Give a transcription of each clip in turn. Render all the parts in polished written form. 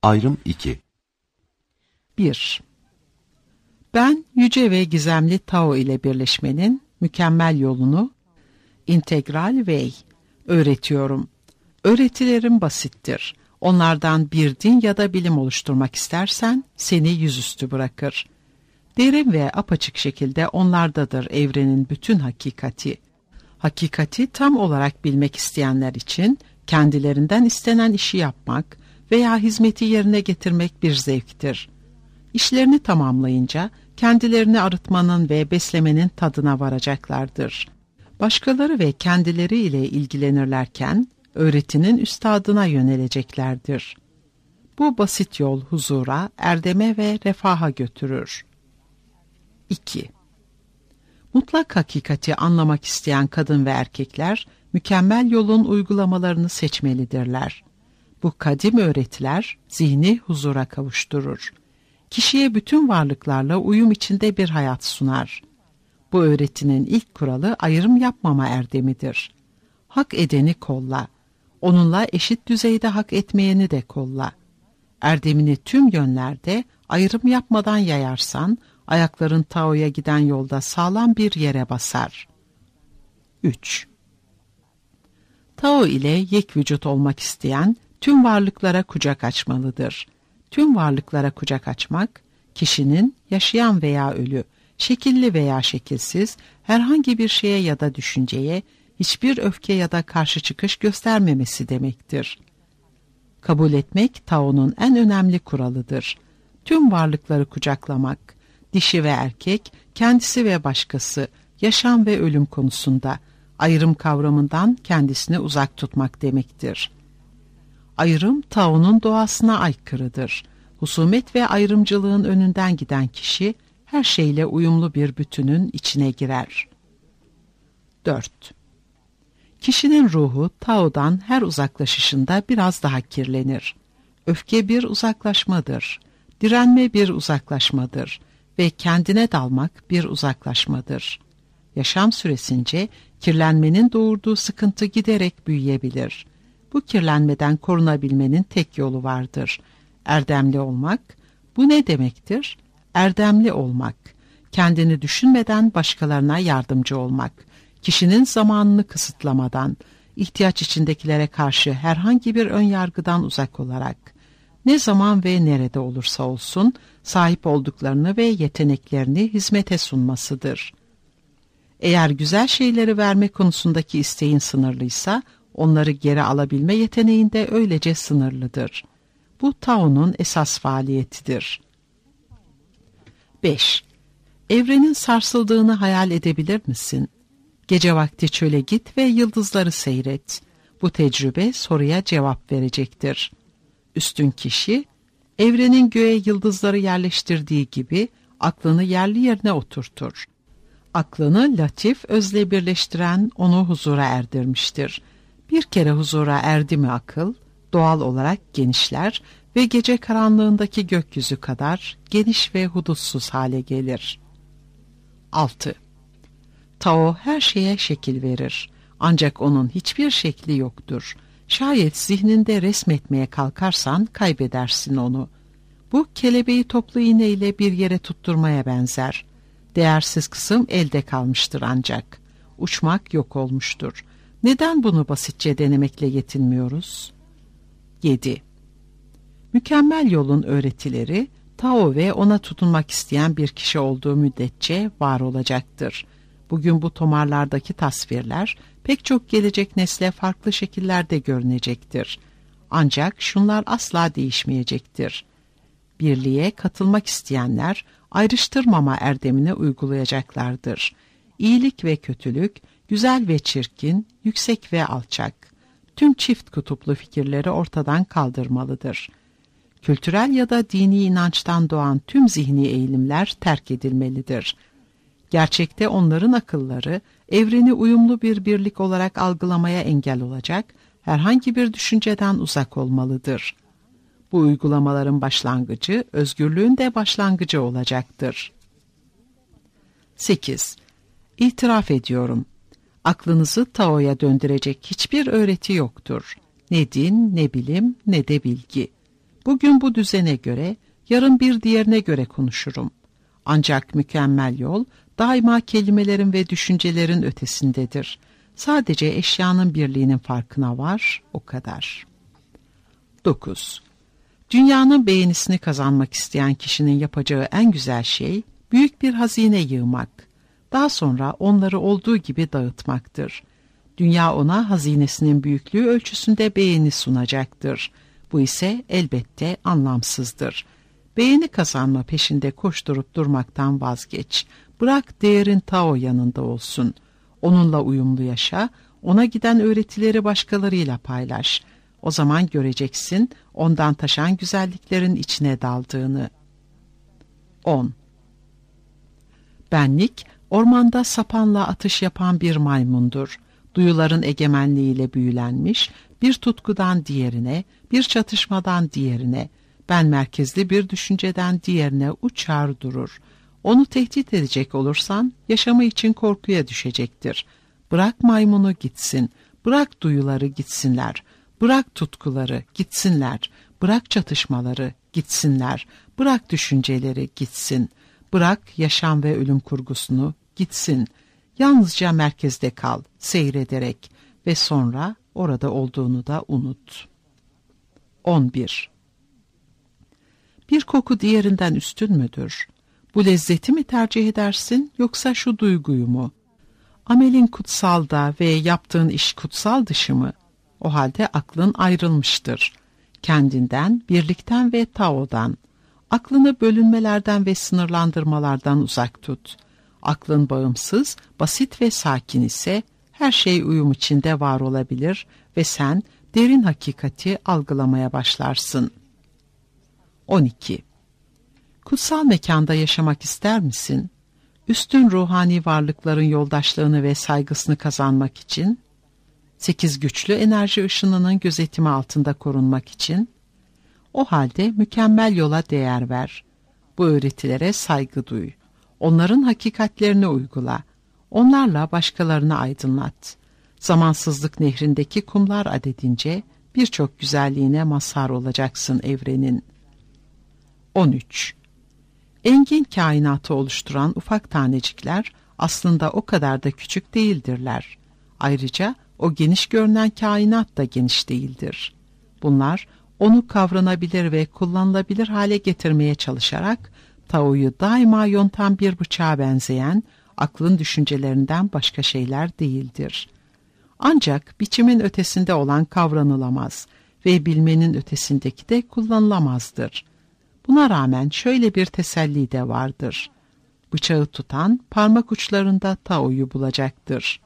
Ayrım 2. 1. Ben yüce ve gizemli Tao ile birleşmenin mükemmel yolunu, integral way, öğretiyorum. Öğretilerim basittir. Onlardan bir din ya da bilim oluşturmak istersen seni yüzüstü bırakır. Derin ve apaçık şekilde onlardadır evrenin bütün hakikati. Hakikati tam olarak bilmek isteyenler için kendilerinden istenen işi yapmak veya hizmeti yerine getirmek bir zevktir. İşlerini tamamlayınca kendilerini arıtmanın ve beslemenin tadına varacaklardır. Başkaları ve kendileri ile ilgilenirlerken öğretinin üstadına yöneleceklerdir. Bu basit yol huzura, erdeme ve refaha götürür. 2. Mutlak hakikati anlamak isteyen kadın ve erkekler mükemmel yolun uygulamalarını seçmelidirler. Bu kadim öğretiler zihni huzura kavuşturur. Kişiye bütün varlıklarla uyum içinde bir hayat sunar. Bu öğretinin ilk kuralı ayrım yapmama erdemidir. Hak edeni kolla. Onunla eşit düzeyde hak etmeyeni de kolla. Erdemini tüm yönlerde ayrım yapmadan yayarsan, ayakların Tao'ya giden yolda sağlam bir yere basar. 3. Tao ile yek vücut olmak isteyen tüm varlıklara kucak açmalıdır. Tüm varlıklara kucak açmak, kişinin yaşayan veya ölü, şekilli veya şekilsiz herhangi bir şeye ya da düşünceye hiçbir öfke ya da karşı çıkış göstermemesi demektir. Kabul etmek Tao'nun en önemli kuralıdır. Tüm varlıkları kucaklamak, dişi ve erkek, kendisi ve başkası, yaşam ve ölüm konusunda ayrım kavramından kendisini uzak tutmak demektir. Ayrım Tao'nun doğasına aykırıdır. Husumet ve ayrımcılığın önünden giden kişi her şeyle uyumlu bir bütünün içine girer. 4. Kişinin ruhu Tao'dan her uzaklaşışında biraz daha kirlenir. Öfke bir uzaklaşmadır. Direnme bir uzaklaşmadır ve kendine dalmak bir uzaklaşmadır. Yaşam süresince kirlenmenin doğurduğu sıkıntı giderek büyüyebilir. Bu kirlenmeden korunabilmenin tek yolu vardır. Erdemli olmak. Bu ne demektir? Erdemli olmak. Kendini düşünmeden başkalarına yardımcı olmak. Kişinin zamanını kısıtlamadan, ihtiyaç içindekilere karşı herhangi bir önyargıdan uzak olarak, ne zaman ve nerede olursa olsun sahip olduklarını ve yeteneklerini hizmete sunmasıdır. Eğer güzel şeyleri verme konusundaki isteğin sınırlıysa, onları geri alabilme yeteneğin de öylece sınırlıdır. Bu Tao'nun esas faaliyetidir. 5. Evrenin sarsıldığını hayal edebilir misin? Gece vakti çöle git ve yıldızları seyret. Bu tecrübe soruya cevap verecektir. Üstün kişi, evrenin göğe yıldızları yerleştirdiği gibi aklını yerli yerine oturtur. Aklını latif özle birleştiren onu huzura erdirmiştir. Bir kere huzura erdi mi akıl, doğal olarak genişler ve gece karanlığındaki gökyüzü kadar geniş ve hudutsuz hale gelir. 6. Tao her şeye şekil verir. Ancak onun hiçbir şekli yoktur. Şayet zihninde resmetmeye kalkarsan kaybedersin onu. Bu kelebeği toplu iğne ile bir yere tutturmaya benzer. Değersiz kısım elde kalmıştır ancak. Uçmak yok olmuştur. Neden bunu basitçe denemekle yetinmiyoruz? 7. Mükemmel yolun öğretileri, Tao ve ona tutunmak isteyen bir kişi olduğu müddetçe var olacaktır. Bugün bu tomarlardaki tasvirler pek çok gelecek nesle farklı şekillerde görünecektir. Ancak şunlar asla değişmeyecektir. Birliğe katılmak isteyenler ayrıştırmama erdemini uygulayacaklardır. İyilik ve kötülük, güzel ve çirkin, yüksek ve alçak, tüm çift kutuplu fikirleri ortadan kaldırmalıdır. Kültürel ya da dini inançtan doğan tüm zihni eğilimler terk edilmelidir. Gerçekte onların akılları, evreni uyumlu bir birlik olarak algılamaya engel olacak herhangi bir düşünceden uzak olmalıdır. Bu uygulamaların başlangıcı, özgürlüğün de başlangıcı olacaktır. 8. İtiraf ediyorum. Aklınızı Tao'ya döndürecek hiçbir öğreti yoktur. Ne din, ne bilim, ne de bilgi. Bugün bu düzene göre, yarın bir diğerine göre konuşurum. Ancak mükemmel yol daima kelimelerin ve düşüncelerin ötesindedir. Sadece eşyanın birliğinin farkına var, o kadar. 9. Dünyanın beğenisini kazanmak isteyen kişinin yapacağı en güzel şey, büyük bir hazine yığmak. Daha sonra onları olduğu gibi dağıtmaktır. Dünya ona hazinesinin büyüklüğü ölçüsünde beğeni sunacaktır. Bu ise elbette anlamsızdır. Beğeni kazanma peşinde koşturup durmaktan vazgeç. Bırak değerin Tao yanında olsun. Onunla uyumlu yaşa, ona giden öğretileri başkalarıyla paylaş. O zaman göreceksin ondan taşan güzelliklerin içine daldığını. 10. Benlik, ormanda sapanla atış yapan bir maymundur. Duyuların egemenliğiyle büyülenmiş, bir tutkudan diğerine, bir çatışmadan diğerine, ben merkezli bir düşünceden diğerine uçar durur. Onu tehdit edecek olursan, yaşamı için korkuya düşecektir. Bırak maymunu gitsin, bırak duyuları gitsinler, bırak tutkuları gitsinler, bırak çatışmaları gitsinler, bırak düşünceleri gitsin, bırak yaşam ve ölüm kurgusunu gitsin. Yalnızca merkezde kal, seyrederek ve sonra orada olduğunu da unut. 11. Bir koku diğerinden üstün müdür? Bu lezzeti mi tercih edersin yoksa şu duyguyu mu? Amelin kutsal da ve yaptığın iş kutsal dışı mı? O halde aklın ayrılmıştır. Kendinden, birlikten ve Tao'dan. Aklını bölünmelerden ve sınırlandırmalardan uzak tut. Aklın bağımsız, basit ve sakin ise her şey uyum içinde var olabilir ve sen derin hakikati algılamaya başlarsın. 12. Kutsal mekanda yaşamak ister misin? Üstün ruhani varlıkların yoldaşlığını ve saygısını kazanmak için, 8 güçlü enerji ışınının gözetimi altında korunmak için, o halde mükemmel yola değer ver. Bu öğretilere saygı duy. Onların hakikatlerini uygula. Onlarla başkalarını aydınlat. Zamansızlık nehrindeki kumlar adedince birçok güzelliğine mazhar olacaksın evrenin. 13. Engin kainatı oluşturan ufak tanecikler aslında o kadar da küçük değildirler. Ayrıca o geniş görünen kainat da geniş değildir. Bunlar onu kavranabilir ve kullanılabilir hale getirmeye çalışarak Tao'yu daima yontan bir bıçağa benzeyen aklın düşüncelerinden başka şeyler değildir. Ancak biçimin ötesinde olan kavranılamaz ve bilmenin ötesindeki de kullanılamazdır. Buna rağmen şöyle bir teselli de vardır. Bıçağı tutan parmak uçlarında Tao'yu bulacaktır.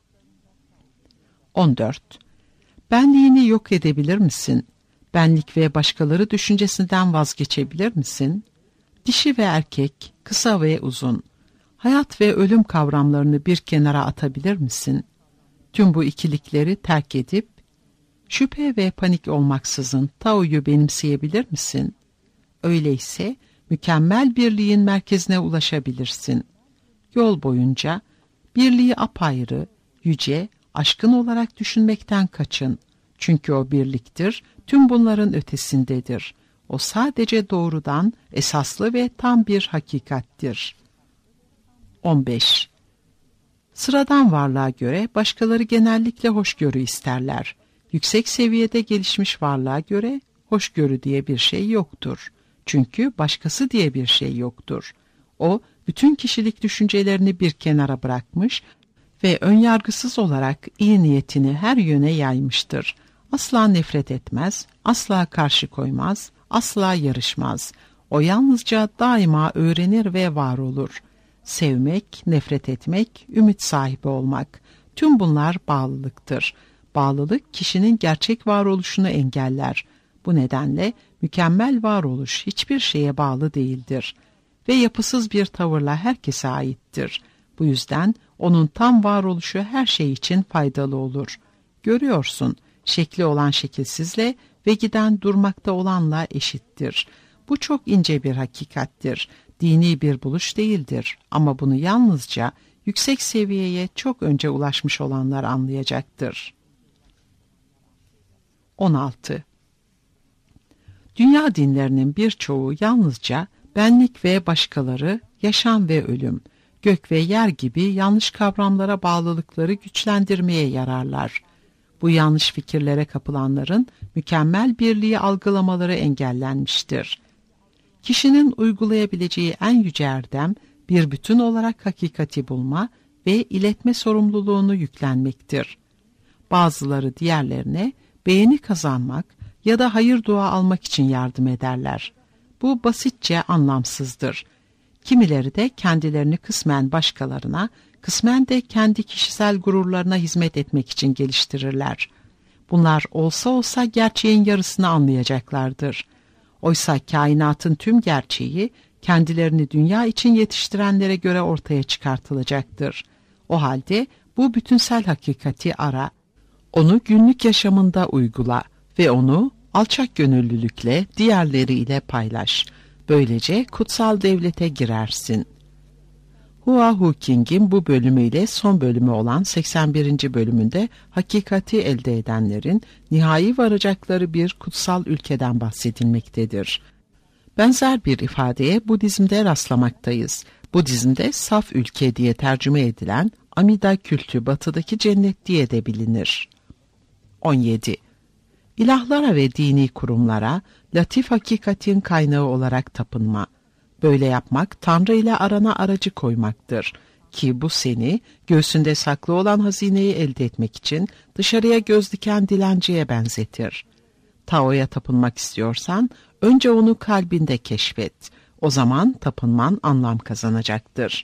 14. Benliğini yok edebilir misin? Benlik ve başkaları düşüncesinden vazgeçebilir misin? Dişi ve erkek, kısa ve uzun, hayat ve ölüm kavramlarını bir kenara atabilir misin? Tüm bu ikilikleri terk edip, şüphe ve panik olmaksızın Tao'yu benimseyebilir misin? Öyleyse mükemmel birliğin merkezine ulaşabilirsin. Yol boyunca birliği apayrı, yüce, aşkın olarak düşünmekten kaçın. Çünkü o birliktir, tüm bunların ötesindedir. O sadece doğrudan, esaslı ve tam bir hakikattir. 15. Sıradan varlığa göre başkaları genellikle hoşgörü isterler. Yüksek seviyede gelişmiş varlığa göre hoşgörü diye bir şey yoktur. Çünkü başkası diye bir şey yoktur. O, bütün kişilik düşüncelerini bir kenara bırakmış ve önyargısız olarak iyi niyetini her yöne yaymıştır. Asla nefret etmez, asla karşı koymaz, asla yarışmaz. O yalnızca daima öğrenir ve var olur. Sevmek, nefret etmek, ümit sahibi olmak. Tüm bunlar bağlılıktır. Bağlılık kişinin gerçek varoluşunu engeller. Bu nedenle mükemmel varoluş hiçbir şeye bağlı değildir. Ve yapısız bir tavırla herkese aittir. Bu yüzden onun tam varoluşu her şey için faydalı olur. Görüyorsun, şekli olan şekilsizle ve giden durmakta olanla eşittir. Bu çok ince bir hakikattir. Dini bir buluş değildir ama bunu yalnızca yüksek seviyeye çok önce ulaşmış olanlar anlayacaktır. 16. Dünya dinlerinin birçoğu yalnızca benlik ve başkaları, yaşam ve ölüm, gök ve yer gibi yanlış kavramlara bağlılıkları güçlendirmeye yararlar. Bu yanlış fikirlere kapılanların mükemmel birliği algılamaları engellenmiştir. Kişinin uygulayabileceği en yüce erdem, bir bütün olarak hakikati bulma ve iletme sorumluluğunu yüklenmektir. Bazıları diğerlerine beğeni kazanmak ya da hayır dua almak için yardım ederler. Bu basitçe anlamsızdır. Kimileri de kendilerini kısmen başkalarına, kısmen de kendi kişisel gururlarına hizmet etmek için geliştirirler. Bunlar olsa olsa gerçeğin yarısını anlayacaklardır. Oysa kainatın tüm gerçeği kendilerini dünya için yetiştirenlere göre ortaya çıkartılacaktır. O halde bu bütünsel hakikati ara, onu günlük yaşamında uygula ve onu alçak gönüllülükle diğerleriyle paylaş. Böylece kutsal devlete girersin. Hua Hu King'in bu bölümüyle son bölümü olan 81. bölümünde hakikati elde edenlerin nihai varacakları bir kutsal ülkeden bahsedilmektedir. Benzer bir ifadeye Budizm'de rastlamaktayız. Budizm'de saf ülke diye tercüme edilen Amida kültü batıdaki cennet diye de bilinir. 17. İlahlara ve dini kurumlara latif hakikatin kaynağı olarak tapınma. Böyle yapmak Tanrı ile arana aracı koymaktır ki bu seni göğsünde saklı olan hazineyi elde etmek için dışarıya göz diken dilenciye benzetir. Tao'ya tapınmak istiyorsan önce onu kalbinde keşfet. O zaman tapınman anlam kazanacaktır.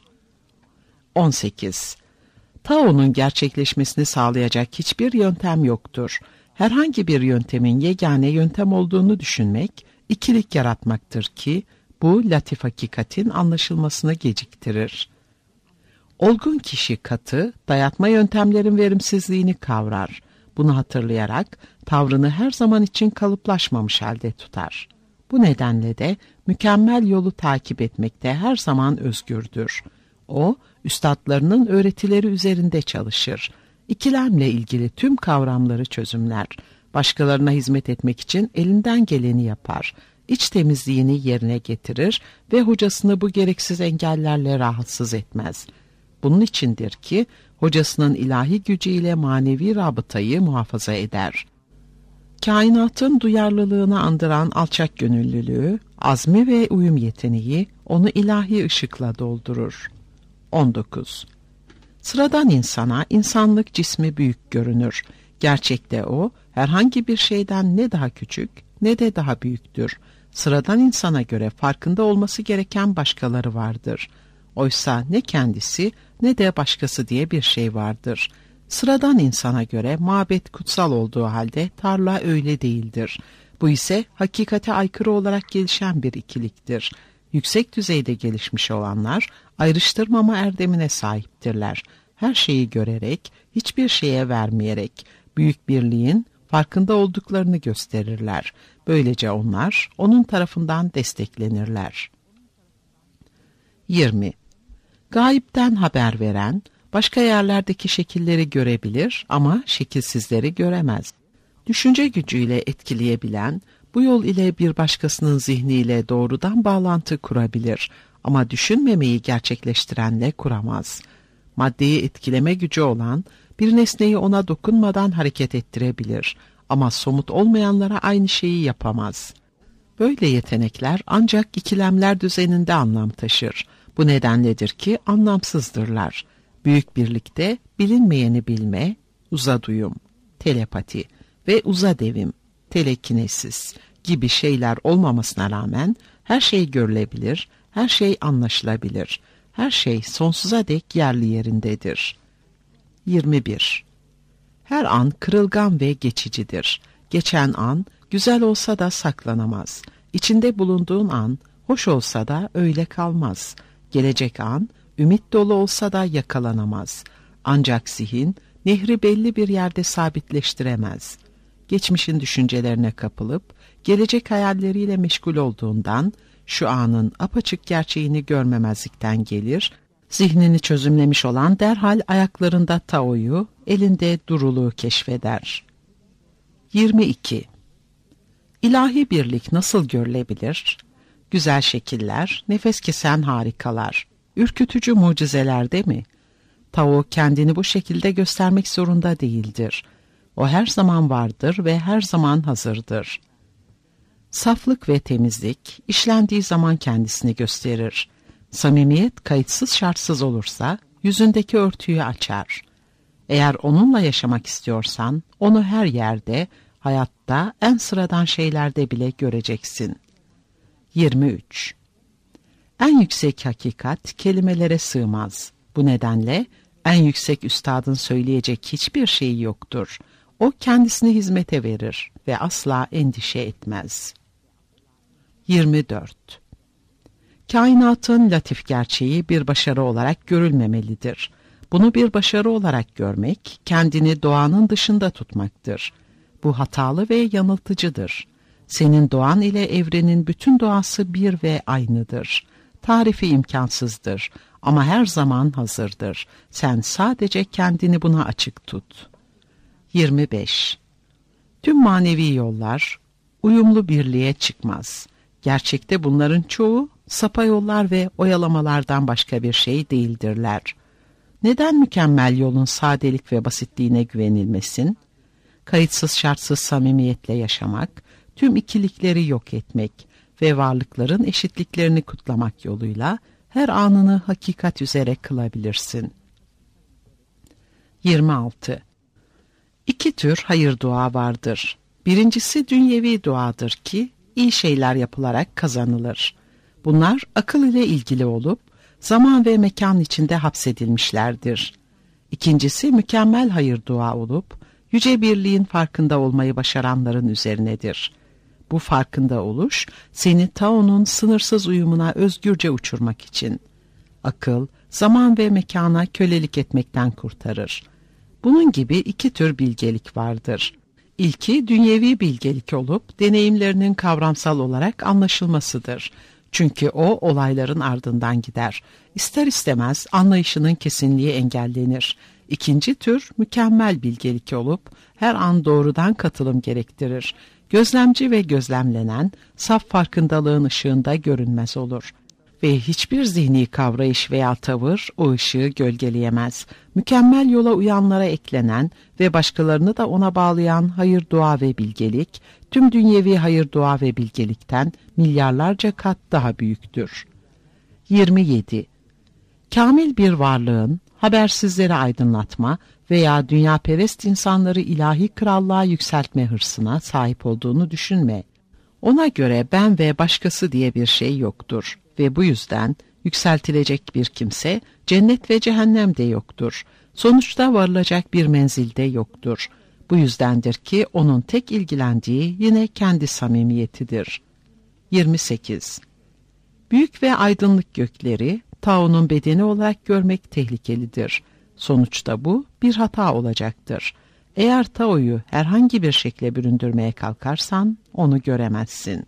18. Tao'nun gerçekleşmesini sağlayacak hiçbir yöntem yoktur. Herhangi bir yöntemin yegane yöntem olduğunu düşünmek, ikilik yaratmaktır ki, bu latif hakikatin anlaşılmasını geciktirir. Olgun kişi katı, dayatma yöntemlerin verimsizliğini kavrar. Bunu hatırlayarak tavrını her zaman için kalıplaşmamış halde tutar. Bu nedenle de mükemmel yolu takip etmekte her zaman özgürdür. O, üstadlarının öğretileri üzerinde çalışır. İkilemle ilgili tüm kavramları çözümler. Başkalarına hizmet etmek için elinden geleni yapar. İç temizliğini yerine getirir ve hocasını bu gereksiz engellerle rahatsız etmez. Bunun içindir ki hocasının ilahi gücüyle manevi rabıtayı muhafaza eder. Kainatın duyarlılığını andıran alçak gönüllülüğü, azmi ve uyum yeteneği onu ilahi ışıkla doldurur. 19. Sıradan insana insanlık cismi büyük görünür. Gerçekte o herhangi bir şeyden ne daha küçük ne de daha büyüktür. Sıradan insana göre farkında olması gereken başkaları vardır. Oysa ne kendisi ne de başkası diye bir şey vardır. Sıradan insana göre mabet kutsal olduğu halde tarla öyle değildir. Bu ise hakikate aykırı olarak gelişen bir ikiliktir. Yüksek düzeyde gelişmiş olanlar ayrıştırmama erdemine sahiptirler. Her şeyi görerek, hiçbir şeye vermeyerek, büyük birliğin farkında olduklarını gösterirler. Böylece onlar onun tarafından desteklenirler. 20. Gayipten haber veren, başka yerlerdeki şekilleri görebilir ama şekilsizleri göremez. Düşünce gücüyle etkileyebilen, bu yol ile bir başkasının zihniyle doğrudan bağlantı kurabilir ama düşünmemeyi gerçekleştirenle kuramaz. Maddeyi etkileme gücü olan, bir nesneyi ona dokunmadan hareket ettirebilir ama somut olmayanlara aynı şeyi yapamaz. Böyle yetenekler ancak ikilemler düzeninde anlam taşır. Bu nedenledir ki anlamsızdırlar. Büyük birlikte bilinmeyeni bilme, uzaduyum, telepati ve uzadevim, telekinesis gibi şeyler olmamasına rağmen her şey görülebilir, her şey anlaşılabilir, her şey sonsuza dek yerli yerindedir. 21. Her an kırılgan ve geçicidir. Geçen an güzel olsa da saklanamaz. İçinde bulunduğun an hoş olsa da öyle kalmaz. Gelecek an ümit dolu olsa da yakalanamaz. Ancak zihin nehri belli bir yerde sabitleştiremez. Geçmişin düşüncelerine kapılıp gelecek hayalleriyle meşgul olduğundan şu anın apaçık gerçeğini görmemezlikten gelir, zihnini çözümlemiş olan derhal ayaklarında Tao'yu, elinde duruluğu keşfeder. 22. İlahi birlik nasıl görülebilir? Güzel şekiller, nefes kesen harikalar, ürkütücü mucizeler değil mi? Tao kendini bu şekilde göstermek zorunda değildir. O her zaman vardır ve her zaman hazırdır. Saflık ve temizlik işlendiği zaman kendisini gösterir. Samimiyet kayıtsız şartsız olursa yüzündeki örtüyü açar. Eğer onunla yaşamak istiyorsan onu her yerde, hayatta en sıradan şeylerde bile göreceksin. 23. En yüksek hakikat kelimelere sığmaz. Bu nedenle en yüksek üstadın söyleyecek hiçbir şeyi yoktur. O kendisini hizmete verir ve asla endişe etmez. 24. Kainatın latif gerçeği bir başarı olarak görülmemelidir. Bunu bir başarı olarak görmek, kendini doğanın dışında tutmaktır. Bu hatalı ve yanıltıcıdır. Senin doğan ile evrenin bütün doğası bir ve aynıdır. Tarifi imkansızdır ama her zaman hazırdır. Sen sadece kendini buna açık tut. 25. Tüm manevi yollar uyumlu birliğe çıkmaz. Gerçekte bunların çoğu sapa yollar ve oyalamalardan başka bir şey değildirler. Neden mükemmel yolun sadelik ve basitliğine güvenilmesin? Kayıtsız şartsız samimiyetle yaşamak, tüm ikilikleri yok etmek ve varlıkların eşitliklerini kutlamak yoluyla her anını hakikat üzere kılabilirsin. 26. İki tür hayır dua vardır. Birincisi dünyevi duadır ki iyi şeyler yapılarak kazanılır. Bunlar akıl ile ilgili olup zaman ve mekan içinde hapsedilmişlerdir. İkincisi mükemmel hayır dua olup yüce birliğin farkında olmayı başaranların üzerinedir. Bu farkında oluş seni Tao'nun sınırsız uyumuna özgürce uçurmak için. Akıl, zaman ve mekana kölelik etmekten kurtarır. Bunun gibi iki tür bilgelik vardır. İlki dünyevi bilgelik olup deneyimlerinin kavramsal olarak anlaşılmasıdır. Çünkü o olayların ardından gider. İster istemez anlayışının kesinliği engellenir. İkinci tür mükemmel bilgelik olup her an doğrudan katılım gerektirir. Gözlemci ve gözlemlenen saf farkındalığın ışığında görünmez olur. Ve hiçbir zihni kavrayış veya tavır o ışığı gölgeleyemez. Mükemmel yola uyanlara eklenen ve başkalarını da ona bağlayan hayır dua ve bilgelik, tüm dünyevi hayır dua ve bilgelikten milyarlarca kat daha büyüktür. 27. Kamil bir varlığın habersizleri aydınlatma veya dünyaperest insanları ilahi krallığa yükseltme hırsına sahip olduğunu düşünme. Ona göre ben ve başkası diye bir şey yoktur ve bu yüzden yükseltilecek bir kimse cennet ve cehennem de yoktur. Sonuçta varılacak bir menzilde yoktur. Bu yüzdendir ki onun tek ilgilendiği yine kendi samimiyetidir. 28. Büyük ve aydınlık gökleri Tao'nun bedeni olarak görmek tehlikelidir. Sonuçta bu bir hata olacaktır. Eğer Tao'yu herhangi bir şekle büründürmeye kalkarsan onu göremezsin.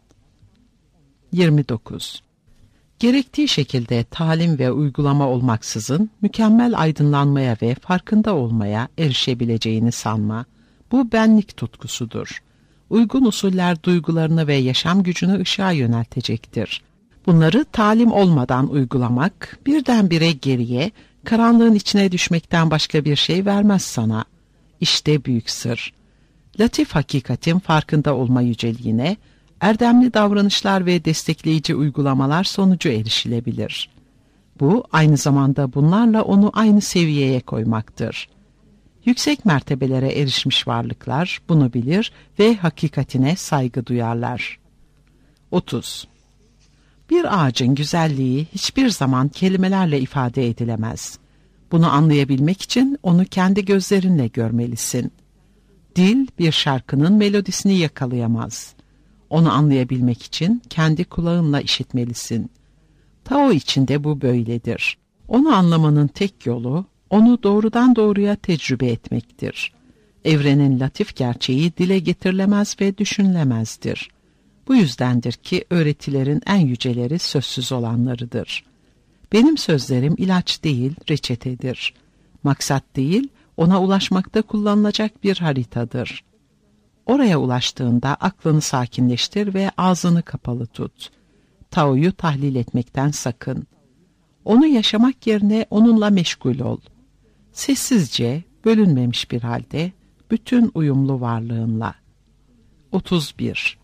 29. Gerektiği şekilde talim ve uygulama olmaksızın mükemmel aydınlanmaya ve farkında olmaya erişebileceğini sanma. Bu benlik tutkusudur. Uygun usuller duygularını ve yaşam gücünü ışığa yöneltecektir. Bunları talim olmadan uygulamak birdenbire geriye, karanlığın içine düşmekten başka bir şey vermez sana. İşte büyük sır. Latif hakikatin farkında olma yüceliğine, erdemli davranışlar ve destekleyici uygulamalar sonucu erişilebilir. Bu aynı zamanda bunlarla onu aynı seviyeye koymaktır. Yüksek mertebelere erişmiş varlıklar bunu bilir ve hakikatine saygı duyarlar. 30. Bir ağacın güzelliği hiçbir zaman kelimelerle ifade edilemez. Bunu anlayabilmek için onu kendi gözlerinle görmelisin. Dil bir şarkının melodisini yakalayamaz. Onu anlayabilmek için kendi kulağınla işitmelisin. Tao içinde bu böyledir. Onu anlamanın tek yolu, onu doğrudan doğruya tecrübe etmektir. Evrenin latif gerçeği dile getirilemez ve düşünülemezdir. Bu yüzdendir ki öğretilerin en yüceleri sözsüz olanlarıdır. Benim sözlerim ilaç değil, reçetedir. Maksat değil, ona ulaşmakta kullanılacak bir haritadır. Oraya ulaştığında aklını sakinleştir ve ağzını kapalı tut. Tao'yu tahlil etmekten sakın. Onu yaşamak yerine onunla meşgul ol. Sessizce, bölünmemiş bir halde, bütün uyumlu varlığınla. 31.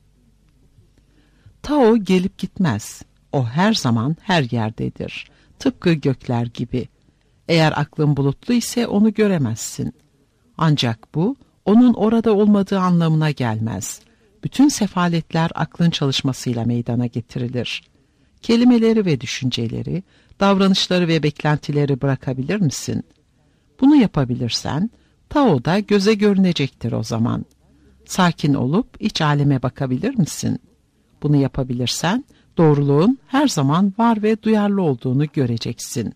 Tao gelip gitmez. O her zaman her yerdedir. Tıpkı gökler gibi. Eğer aklın bulutlu ise onu göremezsin. Ancak bu, onun orada olmadığı anlamına gelmez. Bütün sefaletler aklın çalışmasıyla meydana getirilir. Kelimeleri ve düşünceleri, davranışları ve beklentileri bırakabilir misin? Bunu yapabilirsen, Tao da göze görünecektir o zaman. Sakin olup iç aleme bakabilir misin? Bunu yapabilirsen, doğruluğun her zaman var ve duyarlı olduğunu göreceksin.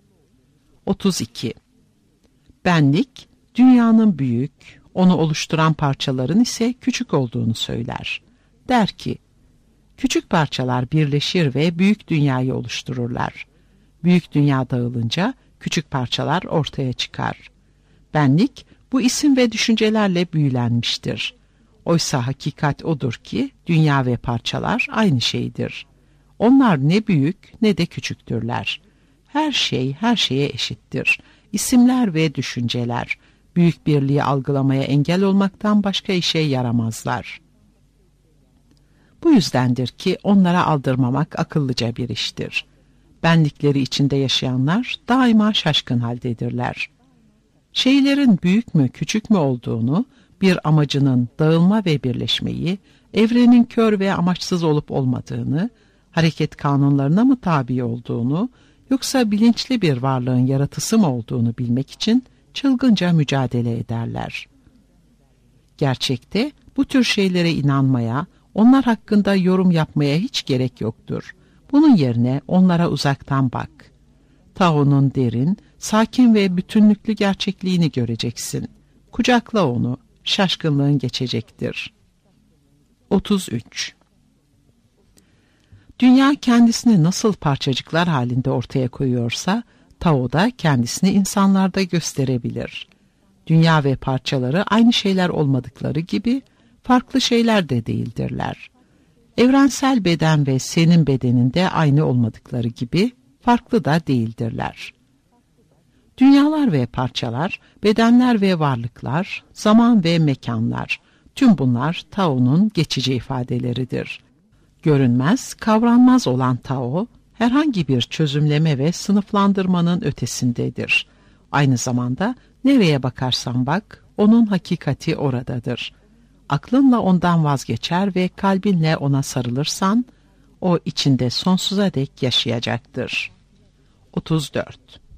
32. Benlik, dünyanın büyük, onu oluşturan parçaların ise küçük olduğunu söyler. Der ki, küçük parçalar birleşir ve büyük dünyayı oluştururlar. Büyük dünya dağılınca küçük parçalar ortaya çıkar. Benlik, bu isim ve düşüncelerle büyülenmiştir. Oysa hakikat odur ki dünya ve parçalar aynı şeydir. Onlar ne büyük ne de küçüktürler. Her şey her şeye eşittir. İsimler ve düşünceler büyük birliği algılamaya engel olmaktan başka işe yaramazlar. Bu yüzdendir ki onlara aldırmamak akıllıca bir iştir. Benlikleri içinde yaşayanlar daima şaşkın haldedirler. Şeylerin büyük mü küçük mü olduğunu, bir amacının dağılma ve birleşmeyi, evrenin kör ve amaçsız olup olmadığını, hareket kanunlarına mı tabi olduğunu, yoksa bilinçli bir varlığın yaratısı mı olduğunu bilmek için çılgınca mücadele ederler. Gerçekte bu tür şeylere inanmaya, onlar hakkında yorum yapmaya hiç gerek yoktur. Bunun yerine onlara uzaktan bak. Tao'nun derin, sakin ve bütünlüklü gerçekliğini göreceksin. Kucakla onu, şaşkınlığın geçecektir. 33. Dünya kendisini nasıl parçacıklar halinde ortaya koyuyorsa, Tao da kendisini insanlarda gösterebilir. Dünya ve parçaları aynı şeyler olmadıkları gibi, farklı şeyler de değildirler. Evrensel beden ve senin bedenin de aynı olmadıkları gibi, farklı da değildirler. Dünyalar ve parçalar, bedenler ve varlıklar, zaman ve mekanlar, tüm bunlar Tao'nun geçici ifadeleridir. Görünmez, kavranmaz olan Tao, herhangi bir çözümleme ve sınıflandırmanın ötesindedir. Aynı zamanda nereye bakarsan bak, onun hakikati oradadır. Aklınla ondan vazgeçer ve kalbinle ona sarılırsan, o içinde sonsuza dek yaşayacaktır. 34.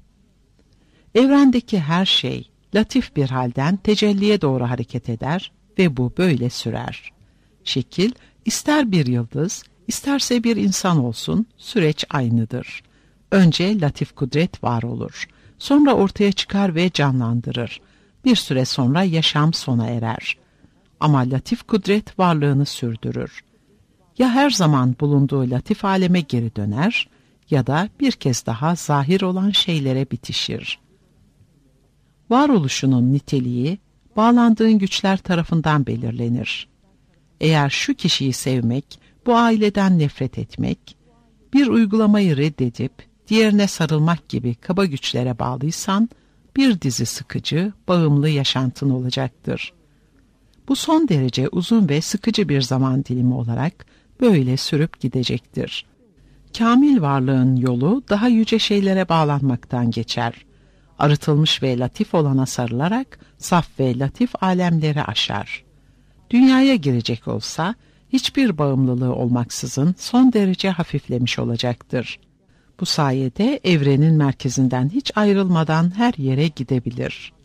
Evrendeki her şey, latif bir halden tecelliye doğru hareket eder ve bu böyle sürer. Şekil, ister bir yıldız, isterse bir insan olsun, süreç aynıdır. Önce latif kudret var olur, sonra ortaya çıkar ve canlandırır. Bir süre sonra yaşam sona erer. Ama latif kudret varlığını sürdürür. Ya her zaman bulunduğu latif aleme geri döner ya da bir kez daha zahir olan şeylere bitişir. Varoluşunun niteliği, bağlandığın güçler tarafından belirlenir. Eğer şu kişiyi sevmek, bu aileden nefret etmek, bir uygulamayı reddedip diğerine sarılmak gibi kaba güçlere bağlıysan, bir dizi sıkıcı, bağımlı yaşantın olacaktır. Bu son derece uzun ve sıkıcı bir zaman dilimi olarak böyle sürüp gidecektir. Kamil varlığın yolu daha yüce şeylere bağlanmaktan geçer. Arıtılmış ve latif olana sarılarak saf ve latif alemleri aşar. Dünyaya girecek olsa hiçbir bağımlılığı olmaksızın son derece hafiflemiş olacaktır. Bu sayede evrenin merkezinden hiç ayrılmadan her yere gidebilir.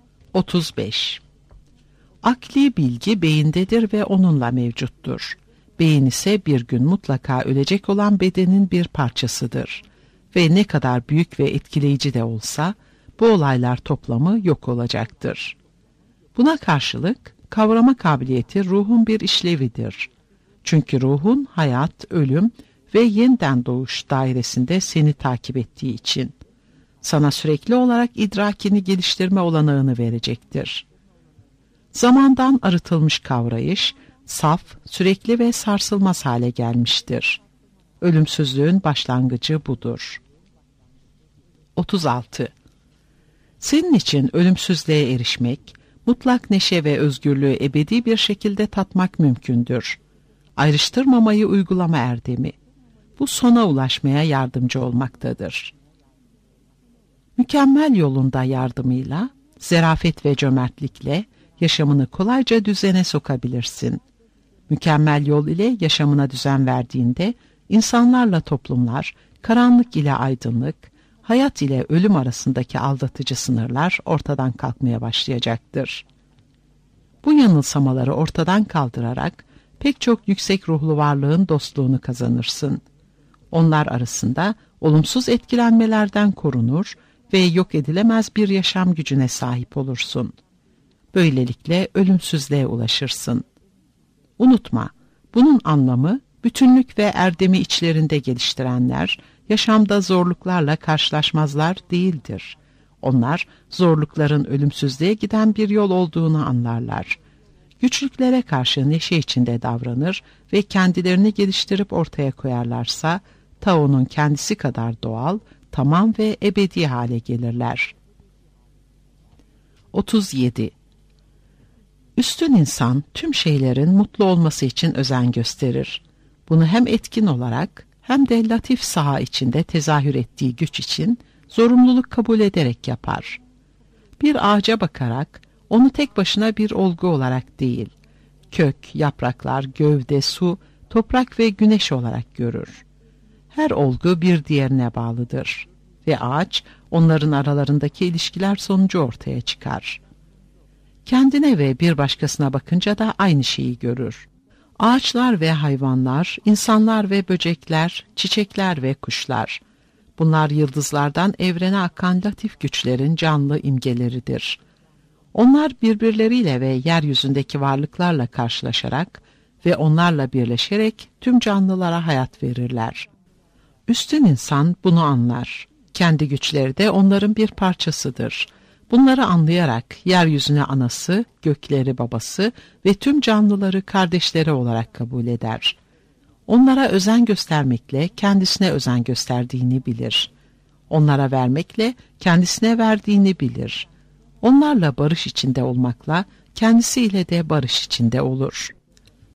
35. Akli bilgi beyindedir ve onunla mevcuttur. Beyin ise bir gün mutlaka ölecek olan bedenin bir parçasıdır. Ve ne kadar büyük ve etkileyici de olsa bu olaylar toplamı yok olacaktır. Buna karşılık kavrama kabiliyeti ruhun bir işlevidir. Çünkü ruhun hayat, ölüm ve yeniden doğuş dairesinde seni takip ettiği için sana sürekli olarak idrakini geliştirme olanağını verecektir. Zamandan arıtılmış kavrayış, saf, sürekli ve sarsılmaz hale gelmiştir. Ölümsüzlüğün başlangıcı budur. 36. Senin için ölümsüzlüğe erişmek, mutlak neşe ve özgürlüğü ebedi bir şekilde tatmak mümkündür. Ayrıştırmamayı uygulama erdemi. Bu sona ulaşmaya yardımcı olmaktadır. Mükemmel yolunda yardımıyla, zarafet ve cömertlikle yaşamını kolayca düzene sokabilirsin. Mükemmel yol ile yaşamına düzen verdiğinde, insanlarla toplumlar, karanlık ile aydınlık, hayat ile ölüm arasındaki aldatıcı sınırlar ortadan kalkmaya başlayacaktır. Bu yanılsamaları ortadan kaldırarak pek çok yüksek ruhlu varlığın dostluğunu kazanırsın. Onlar arasında olumsuz etkilenmelerden korunur ve yok edilemez bir yaşam gücüne sahip olursun. Böylelikle ölümsüzlüğe ulaşırsın. Unutma, bunun anlamı bütünlük ve erdemi içlerinde geliştirenler, yaşamda zorluklarla karşılaşmazlar değildir. Onlar zorlukların ölümsüzlüğe giden bir yol olduğunu anlarlar. Güçlüklere karşı neşe içinde davranır ve kendilerini geliştirip ortaya koyarlarsa, Tao'nun kendisi kadar doğal, tamam ve ebedi hale gelirler. 37. Üstün insan tüm şeylerin mutlu olması için özen gösterir. Bunu hem etkin olarak hem de latif saha içinde tezahür ettiği güç için zorunluluk kabul ederek yapar. Bir ağaca bakarak onu tek başına bir olgu olarak değil, kök, yapraklar, gövde, su, toprak ve güneş olarak görür. Her olgu bir diğerine bağlıdır ve ağaç onların aralarındaki ilişkiler sonucu ortaya çıkar. Kendine ve bir başkasına bakınca da aynı şeyi görür. Ağaçlar ve hayvanlar, insanlar ve böcekler, çiçekler ve kuşlar. Bunlar yıldızlardan evrene akan latif güçlerin canlı imgeleridir. Onlar birbirleriyle ve yeryüzündeki varlıklarla karşılaşarak ve onlarla birleşerek tüm canlılara hayat verirler. Üstün insan bunu anlar. Kendi güçleri de onların bir parçasıdır. Bunları anlayarak yeryüzüne anası, gökleri babası ve tüm canlıları kardeşleri olarak kabul eder. Onlara özen göstermekle kendisine özen gösterdiğini bilir. Onlara vermekle kendisine verdiğini bilir. Onlarla barış içinde olmakla kendisiyle de barış içinde olur.